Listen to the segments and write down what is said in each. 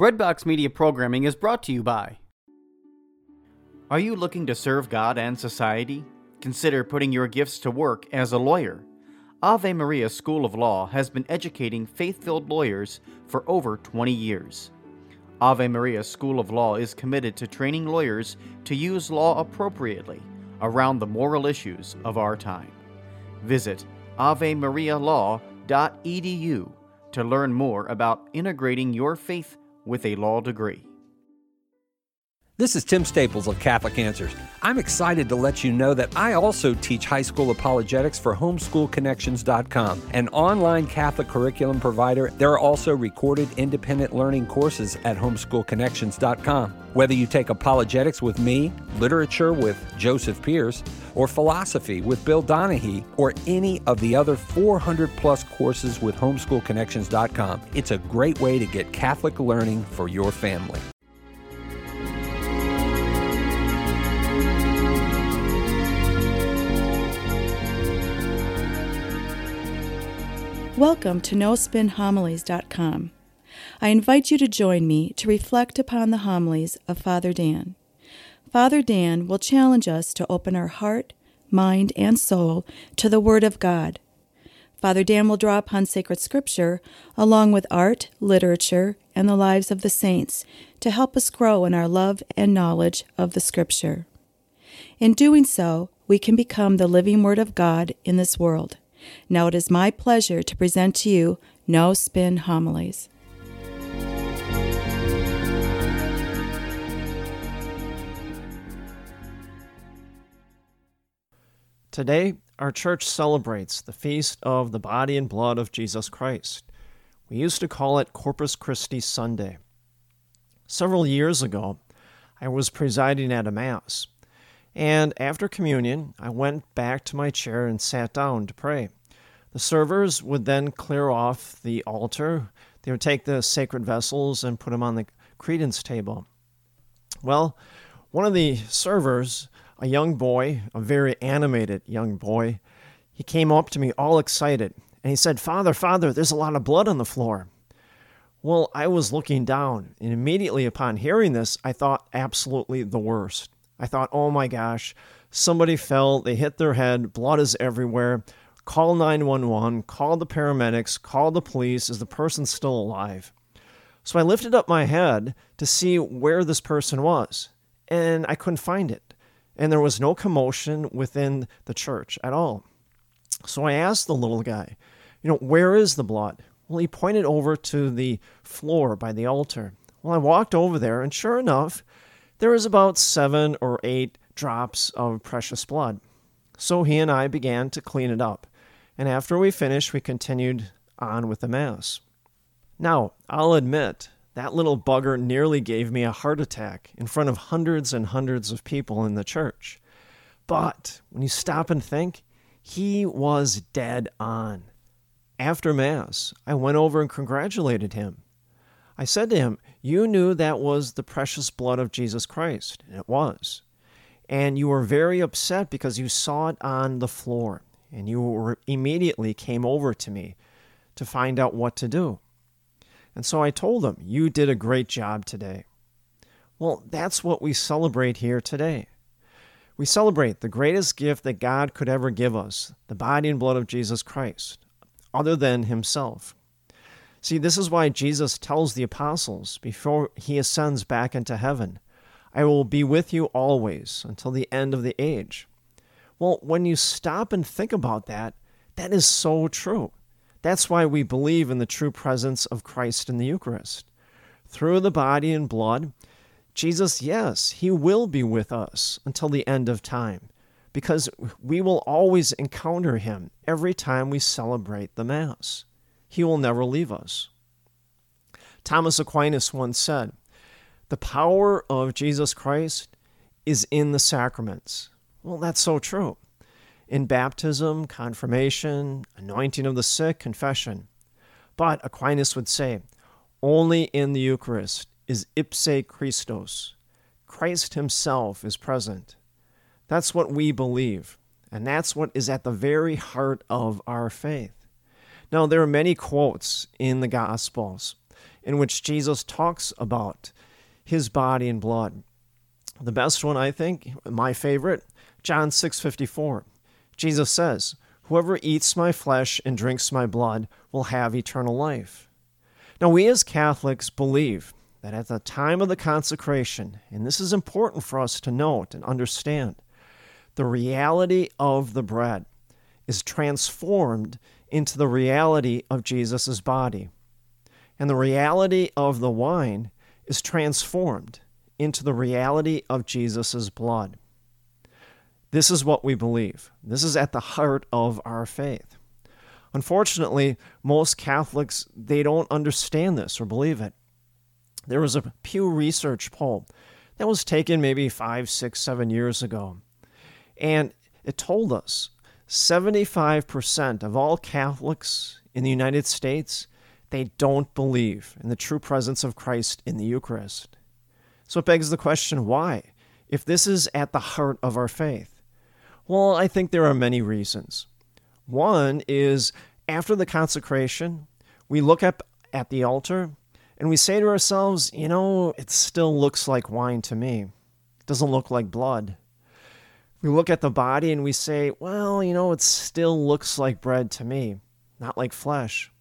Breadbox Media programming is brought to you by... Are you looking to serve God and society? Consider putting your gifts to work as a lawyer. Ave Maria School of Law has been educating faith-filled lawyers for over 20 years. Ave Maria School of Law is committed to training lawyers to use law appropriately around the moral issues of our time. Visit avemarialaw.edu to learn more about integrating your faith with a law degree. This is Tim Staples of Catholic Answers. I'm excited to let you know that I also teach high school apologetics for homeschoolconnections.com, an online Catholic curriculum provider. There are also recorded independent learning courses at homeschoolconnections.com. Whether you take apologetics with me, literature with Joseph Pierce, or philosophy with Bill Donahue, or any of the other 400-plus courses with homeschoolconnections.com, it's a great way to get Catholic learning for your family. Welcome to NoSpinHomilies.com. I invite you to join me to reflect upon the homilies of Father Dan. Father Dan will challenge us to open our heart, mind, and soul to the Word of God. Father Dan will draw upon sacred scripture along with art, literature, and the lives of the saints to help us grow in our love and knowledge of the scripture. In doing so, we can become the living Word of God in this world. Now it is my pleasure to present to you No Spin Homilies. Today, our church celebrates the feast of the body and blood of Jesus Christ. We used to call it Corpus Christi Sunday. Several years ago, I was presiding at a Mass, and after communion, I went back to my chair and sat down to pray. The servers would then clear off the altar. They would take the sacred vessels and put them on the credence table. Well, one of the servers, a young boy, a very animated young boy, he came up to me all excited, and he said, Father, there's a lot of blood on the floor." Well, I was looking down, and immediately upon hearing this, I thought absolutely the worst. I thought, oh my gosh, somebody fell, they hit their head, blood is everywhere. Call 911, call the paramedics, call the police. Is the person still alive? So I lifted up my head to see where this person was, and I couldn't find it. And there was no commotion within the church at all. So I asked the little guy, where is the blood? Well, he pointed over to the floor by the altar. Well, I walked over there, and sure enough, there was about 7 or 8 drops of precious blood. So he and I began to clean it up. And after we finished, we continued on with the Mass. Now, I'll admit, that little bugger nearly gave me a heart attack in front of hundreds and hundreds of people in the church. But when you stop and think, he was dead on. After Mass, I went over and congratulated him. I said to him, "You knew that was the precious blood of Jesus Christ," and it was. And you were very upset because you saw it on the floor, and you immediately came over to me to find out what to do. And so I told him, "You did a great job today." Well, that's what we celebrate here today. We celebrate the greatest gift that God could ever give us, the body and blood of Jesus Christ, other than himself. See, this is why Jesus tells the apostles before he ascends back into heaven, "I will be with you always until the end of the age." Well, when you stop and think about that, that is so true. That's why we believe in the true presence of Christ in the Eucharist. Through the body and blood, Jesus, yes, he will be with us until the end of time, because we will always encounter him every time we celebrate the Mass. He will never leave us. Thomas Aquinas once said, "The power of Jesus Christ is in the sacraments." Well, that's so true. In baptism, confirmation, anointing of the sick, confession. But Aquinas would say, only in the Eucharist is ipse Christos. Christ himself is present. That's what we believe, and that's what is at the very heart of our faith. Now, there are many quotes in the Gospels, in which Jesus talks about his body and blood. The best one, I think, my favorite, John 6:54. Jesus says, "Whoever eats my flesh and drinks my blood will have eternal life." Now, we as Catholics believe that at the time of the consecration, and this is important for us to note and understand, the reality of the bread is transformed into the reality of Jesus' body, and the reality of the wine is transformed into the reality of Jesus' blood. This is what we believe. This is at the heart of our faith. Unfortunately, most Catholics, they don't understand this or believe it. There was a Pew Research poll that was taken maybe 5, 6, 7 years ago, and it told us 75% of all Catholics in the United States, they don't believe in the true presence of Christ in the Eucharist. So it begs the question, why? If this is at the heart of our faith? Well, I think there are many reasons. One is, after the consecration, we look up at the altar and we say to ourselves, it still looks like wine to me. It doesn't look like blood. We look at the body and we say, it still looks like bread to me, not like flesh.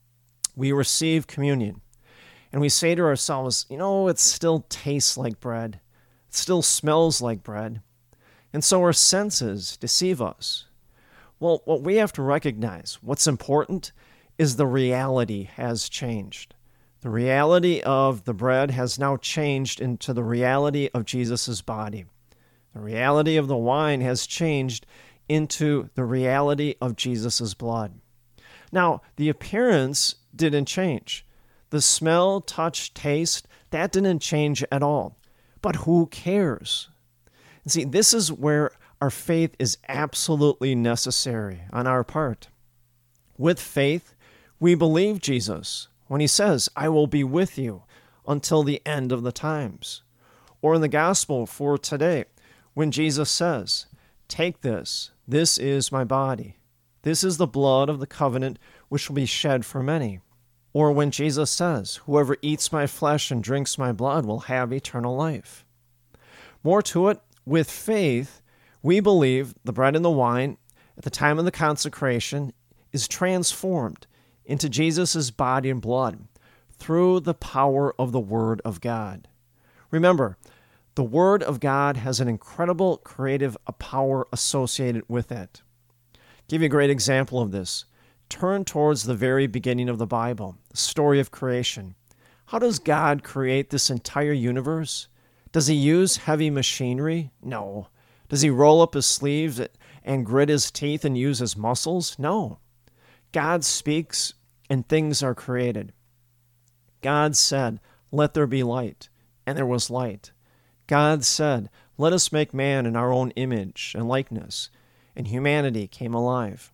We receive communion and we say to ourselves, it still tastes like bread. It still smells like bread. And so our senses deceive us. Well, what we have to recognize, what's important, is the reality has changed. The reality of the bread has now changed into the reality of Jesus' body. The reality of the wine has changed into the reality of Jesus' blood. Now, the appearance didn't change. The smell, touch, taste, that didn't change at all. But who cares? And see, this is where our faith is absolutely necessary on our part. With faith, we believe Jesus when he says, "I will be with you until the end of the times." Or in the gospel for today, when Jesus says, "Take this, this is my body. This is the blood of the covenant which will be shed for many." Or when Jesus says, "Whoever eats my flesh and drinks my blood will have eternal life." More to it, with faith, we believe the bread and the wine at the time of the consecration is transformed into Jesus' body and blood through the power of the Word of God. Remember, the Word of God has an incredible creative power associated with it. I'll give you a great example of this. Turn towards the very beginning of the Bible, the story of creation. How does God create this entire universe? Does he use heavy machinery? No. Does he roll up his sleeves and grit his teeth and use his muscles? No. God speaks and things are created. God said, "Let there be light," and there was light. God said, "Let us make man in our own image and likeness," and humanity came alive.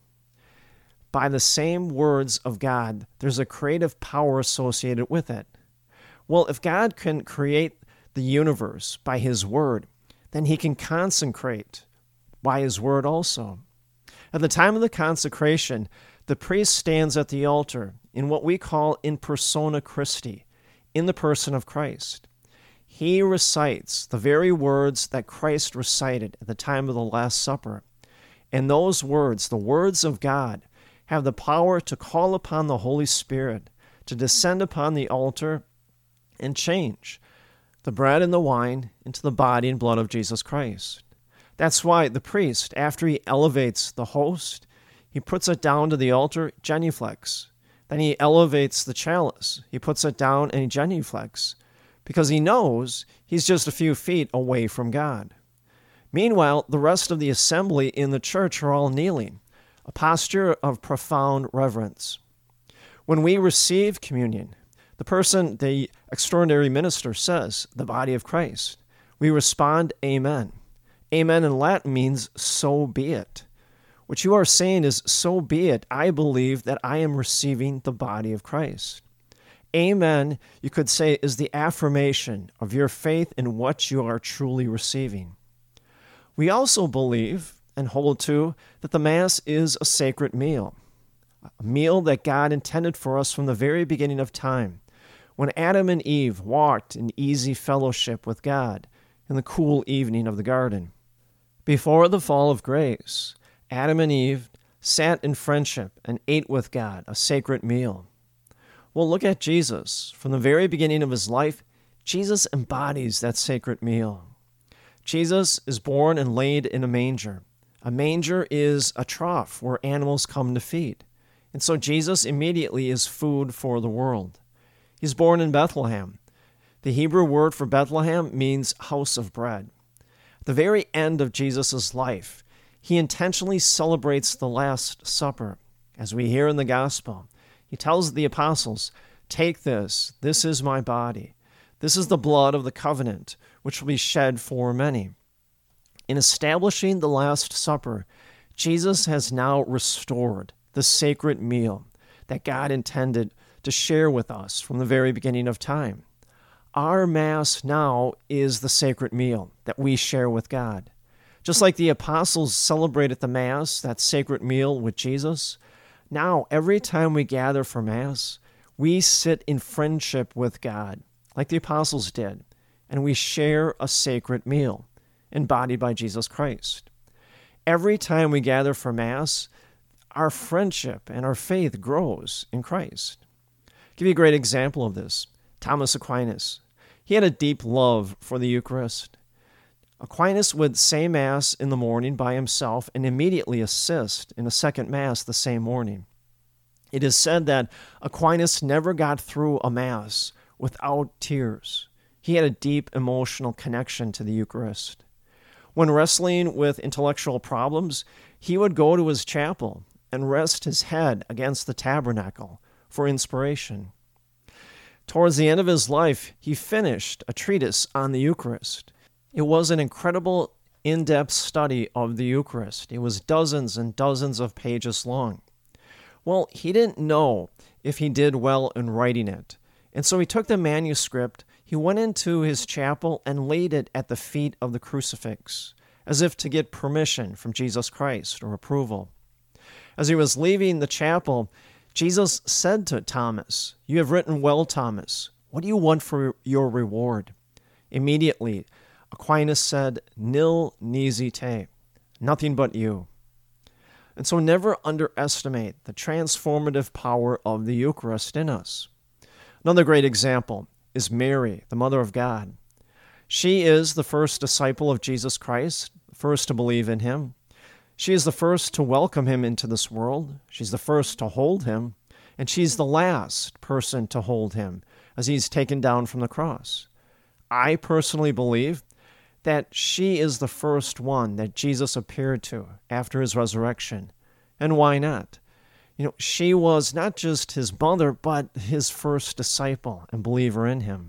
By the same words of God, there's a creative power associated with it. Well, if God can create the universe by his word, then he can consecrate by his word also. At the time of the consecration, the priest stands at the altar in what we call in persona Christi, in the person of Christ. He recites the very words that Christ recited at the time of the Last Supper. And those words, the words of God, have the power to call upon the Holy Spirit to descend upon the altar and change the bread and the wine into the body and blood of Jesus Christ. That's why the priest, after he elevates the host, he puts it down to the altar, genuflex. Then he elevates the chalice. He puts it down and he genuflex, because he knows he's just a few feet away from God. Meanwhile, the rest of the assembly in the church are all kneeling, a posture of profound reverence. When we receive communion, the extraordinary minister says, "The body of Christ." We respond, "Amen." Amen in Latin means "so be it." What you are saying is, "So be it. I believe that I am receiving the body of Christ." Amen, you could say, is the affirmation of your faith in what you are truly receiving. We also believe and hold to that the Mass is a sacred meal, a meal that God intended for us from the very beginning of time, when Adam and Eve walked in easy fellowship with God in the cool evening of the garden. Before the fall of grace, Adam and Eve sat in friendship and ate with God a sacred meal. Well, look at Jesus. From the very beginning of his life, Jesus embodies that sacred meal. Jesus is born and laid in a manger. A manger is a trough where animals come to feed. And so Jesus immediately is food for the world. He's born in Bethlehem. The Hebrew word for Bethlehem means house of bread. At the very end of Jesus' life, he intentionally celebrates the Last Supper. As we hear in the Gospel, he tells the apostles, "Take this is my body. This is the blood of the covenant, which will be shed for many." In establishing the Last Supper, Jesus has now restored the sacred meal that God intended to share with us from the very beginning of time. Our Mass now is the sacred meal that we share with God. Just like the apostles celebrated the Mass, that sacred meal with Jesus, now every time we gather for Mass, we sit in friendship with God, like the apostles did, and we share a sacred meal embodied by Jesus Christ. Every time we gather for Mass, our friendship and our faith grows in Christ. I'll give you a great example of this. Thomas Aquinas. He had a deep love for the Eucharist. Aquinas would say Mass in the morning by himself and immediately assist in a second Mass the same morning. It is said that Aquinas never got through a Mass without tears. He had a deep emotional connection to the Eucharist. When wrestling with intellectual problems, he would go to his chapel and rest his head against the tabernacle for inspiration. Towards the end of his life, he finished a treatise on the Eucharist. It was an incredible, in-depth study of the Eucharist. It was dozens and dozens of pages long. Well, he didn't know if he did well in writing it, and so he took the manuscript, he went into his chapel and laid it at the feet of the crucifix, as if to get permission from Jesus Christ or approval. As he was leaving the chapel, Jesus said to Thomas, "You have written well, Thomas. What do you want for your reward?" Immediately, Aquinas said, "Nil nisi te," nothing but you. And so never underestimate the transformative power of the Eucharist in us. Another great example is Mary, the Mother of God. She is the first disciple of Jesus Christ, the first to believe in him. She is the first to welcome him into this world. She's the first to hold him, and she's the last person to hold him as he's taken down from the cross. I personally believe that she is the first one that Jesus appeared to after his resurrection. And why not? She was not just his mother, but his first disciple and believer in him.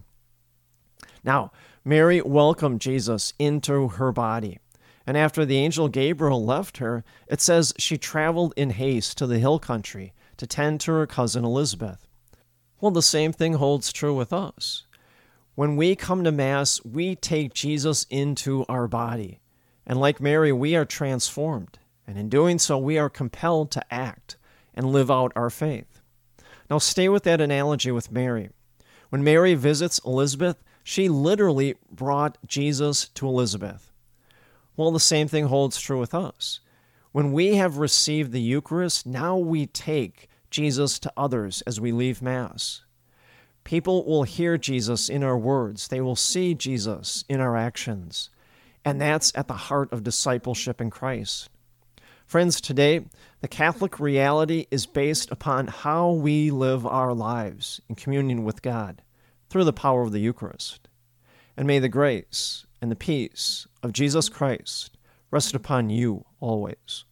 Now, Mary welcomed Jesus into her body. And after the angel Gabriel left her, it says she traveled in haste to the hill country to tend to her cousin Elizabeth. Well, the same thing holds true with us. When we come to Mass, we take Jesus into our body. And like Mary, we are transformed. And in doing so, we are compelled to act and live out our faith. Now, stay with that analogy with Mary. When Mary visits Elizabeth, she literally brought Jesus to Elizabeth. Well, the same thing holds true with us. When we have received the Eucharist, now we take Jesus to others as we leave Mass. People will hear Jesus in our words. They will see Jesus in our actions. And that's at the heart of discipleship in Christ. Friends, today, the Catholic reality is based upon how we live our lives in communion with God through the power of the Eucharist. And may the grace and the peace of Jesus Christ rest upon you always.